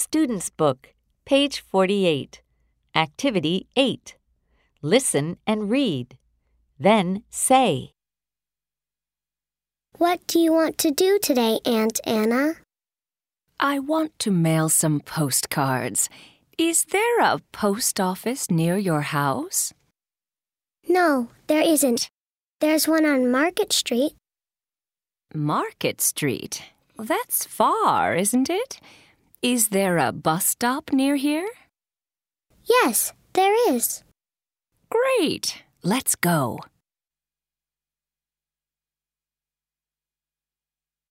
Student's Book, page 48. Activity 8. Listen and read. Then say. What do you want to do today, Aunt Anna? I want to mail some postcards. Is there a post office near your house? No, there isn't. There's one on Market Street. Market Street? That's far, isn't it? Is there a bus stop near here? Yes, there is. Great! Let's go.